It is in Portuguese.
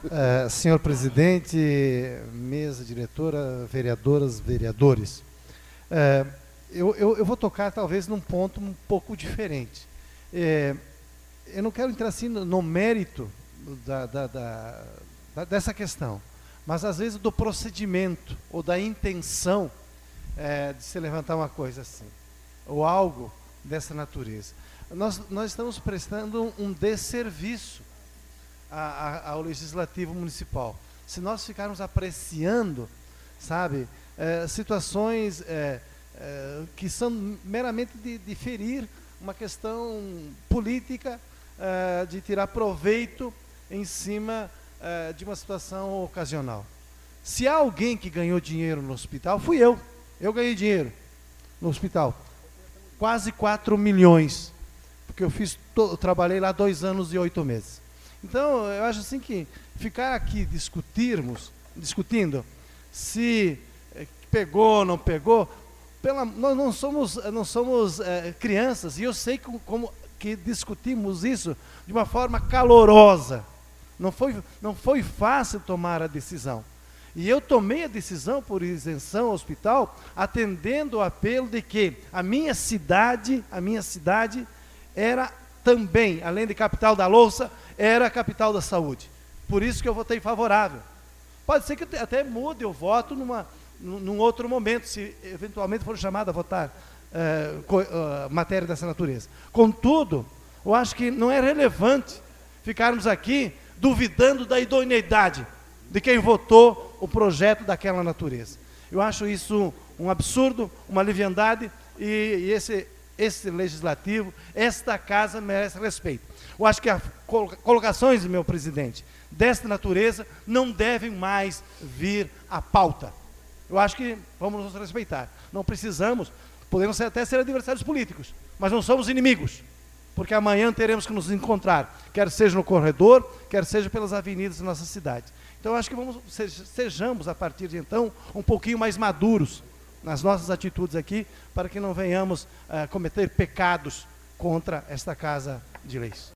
Senhor presidente, mesa diretora, vereadoras, vereadores, eu vou tocar talvez num ponto um pouco diferente. Eu não quero entrar assim no mérito dessa questão, mas às vezes do procedimento ou da intenção de se levantar uma coisa assim, ou algo dessa natureza. Nós estamos prestando um desserviço ao Legislativo Municipal. Se nós ficarmos apreciando, sabe, situações que são meramente de ferir uma questão política, de tirar proveito em cima de uma situação ocasional. Se há alguém que ganhou dinheiro no hospital, fui eu. Eu ganhei dinheiro no hospital. Quase 4 milhões. Porque eu trabalhei lá 2 anos e 8 meses. Então, eu acho assim que ficar aqui discutindo se pegou ou não pegou, nós não somos crianças, e eu sei como que discutimos isso de uma forma calorosa. Não foi fácil tomar a decisão. E eu tomei a decisão por isenção ao hospital, atendendo o apelo de que a minha cidade era também, além de capital da louça, era a capital da saúde. Por isso que eu votei favorável. Pode ser que até mude o voto num outro momento, se eventualmente for chamado a votar matéria dessa natureza. Contudo, eu acho que não é relevante ficarmos aqui duvidando da idoneidade de quem votou o projeto daquela natureza. Eu acho isso um absurdo, uma leviandade, e esse legislativo, esta casa merece respeito. Eu acho que as colocações, meu presidente, desta natureza não devem mais vir à pauta. Eu acho que vamos nos respeitar. Não precisamos, podemos até ser adversários políticos, mas não somos inimigos, porque amanhã teremos que nos encontrar, quer seja no corredor, quer seja pelas avenidas da nossa cidade. Então eu acho que sejamos, a partir de então, um pouquinho mais maduros nas nossas atitudes aqui, para que não venhamos cometer pecados contra esta Casa de Leis.